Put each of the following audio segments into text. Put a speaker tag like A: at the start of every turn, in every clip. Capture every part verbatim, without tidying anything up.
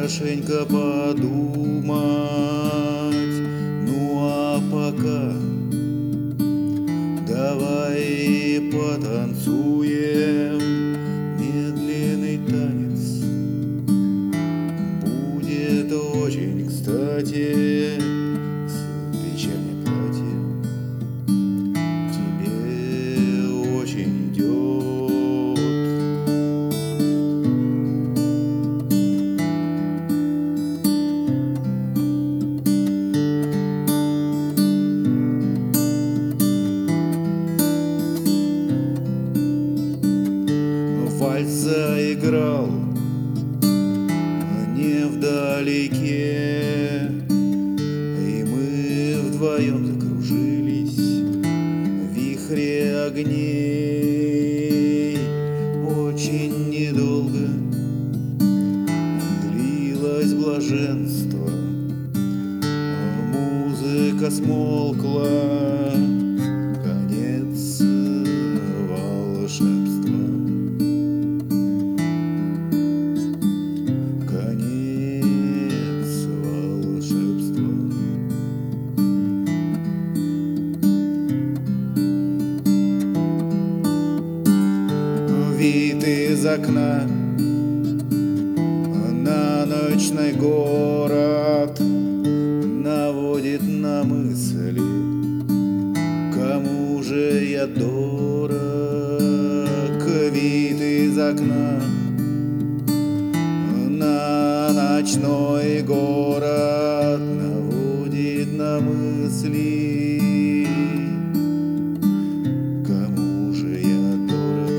A: хорошенько подумать. Ну а пока давай потанцуем медленный танец. Будет очень кстати вечернее платье тебе очень идет. Вальс заиграл не вдалеке, и мы вдвоем закружились в вихре огней. Очень недолго длилось блаженство, музыка смолкла, конец волшебства. Вид из окна на ночной город наводит на мысли, кому же я дорог. Вид из окна на ночной город наводит на мысли, кому же я дорог.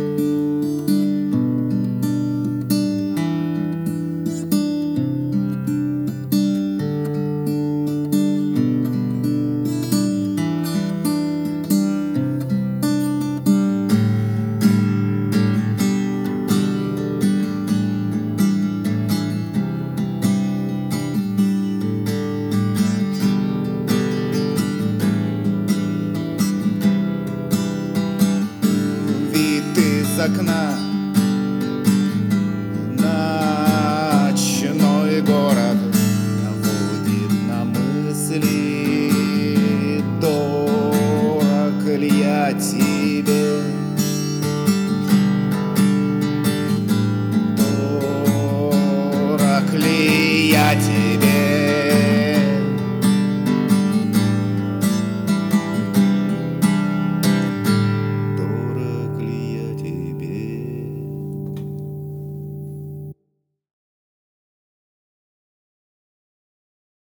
A: Из окна ночной город наводит на мысли, дорог ли я тебе, дорог ли я тебе.